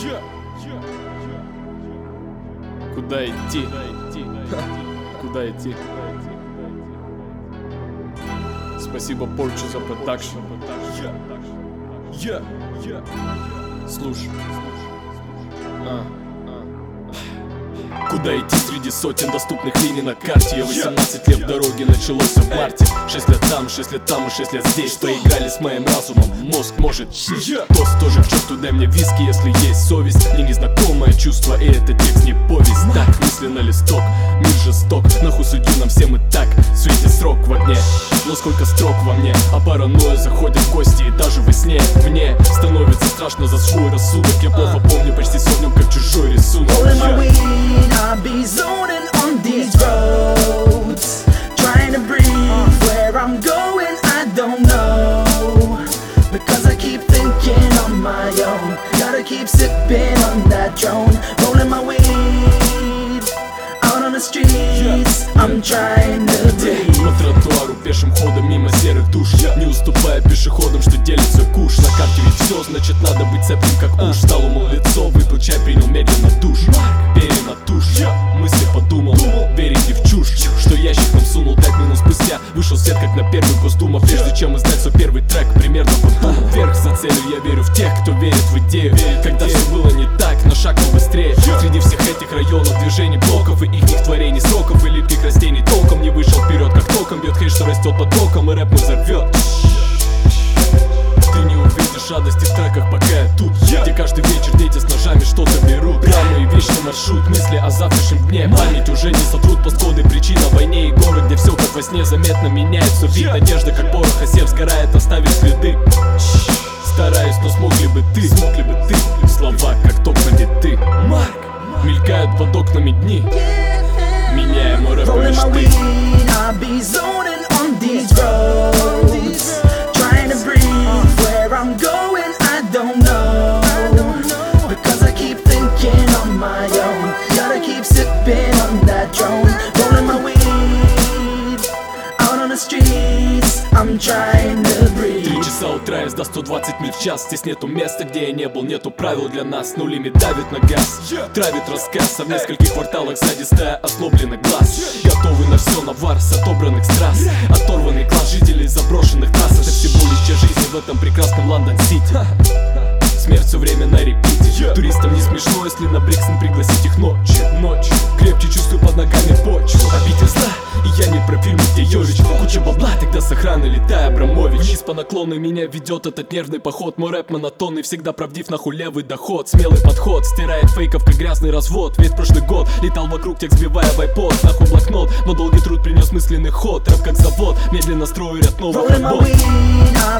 Куда идти? Куда идти? Спасибо Порчу за продакшн. Слушай. Куда идти среди сотен доступных линий на карте? Я 18 лет в дороге, началось в марте. 6 лет там, 6 лет там и 6 лет здесь. Поиграли с моим разумом, мозг может тост тоже к черту, дай мне виски, если есть совесть. Мне незнакомое чувство, и этот текст не повесть. Так, мысли на листок, мир жесток. Нахуй судью нам всем и так, светит срок в огне. Но сколько строк во мне, а паранойя заходит в гости. И даже во сне мне становится страшно за свой рассудок. Я плохо помню почти сотню, как чужой рисунок. I'll be zoning on these roads, trying to breathe. Where I'm going, I don't know, because I keep thinking on my own. Gotta keep sipping on that drone, rolling my weed out on the streets. I'm trying to breathe. По тротуару пешим ходом мимо серых душ, не уступая пешеходам, что делится куш. На карте ведь все, значит надо быть цепким как уж. Стал умыл лицо, выпил чай, принял медленно душ. Перья тушь, мысли подумал, верить не в чушь, что ящик нам сунул 5 минут спустя. Вышел свет как на первый Госдума, прежде чем издать свой первый трек. Примерно подумал, вверх за целью я верю в тех, кто верит в идею. Когда все было не так, но шаг быстрее. Среди всех этих районов, движений, блоков и их творений, сроков и липких растений толком не вышел вперед, как током бьет хейт, что растет под боком, и рэп мой взорвет. Ты не увидишь радости в треках, пока я тут, где каждый вечер дети с ножами что-то берут. Прямой и вечный маршрут, мысли о завтрашнем дне. Память уже не сотрут постгоды, причина войне. И горы, где все как во сне заметно меняется. Вид надежды, как порох, а сев сгорает, оставит следы. Стараюсь, но смог ли бы ты? Слова, как токмани ты. Мелькают под окнами дни, меняя мой рэп Rolling my мечты. weed, I'll be zoning on these roads, trying to breathe. Where I'm going, I don't know, because I keep thinking on my own. Gotta keep sipping on that drone, rolling my weed out on the streets. I'm trying to breathe. 3 часа утра, езда 120 миль в час. Здесь нету места, где я не был, нету правил для нас. Нулями давит на газ, травит рассказ. А в нескольких кварталах сзади стая ослобленных глаз. Готовы на все, на вар с отобранных с трасс. Оторванный класс жителей заброшенных трасс. Это всего лишь часть жизни в этом прекрасном Лондон-Сити. Смерть все время на репите. Туристам не смешно, если на Бриксон пригласить их ночью. Крепче чувствую под ногами почву. Обитель зла, и я не про фильмы, где Йович. Куча бабла, тогда с охраны летай, Абрамович. Вниз по наклону меня ведет этот нервный поход. Мой рэп монотонный, всегда правдив, нахуй левый доход. Смелый подход, стирает фейков, как грязный развод. Весь прошлый год летал вокруг, текст сбивая в айпод. Нахуй блокнот, но долгий труд принес мысленный ход. Рэп как завод, медленно строю ряд новых Rolling my работ. weed,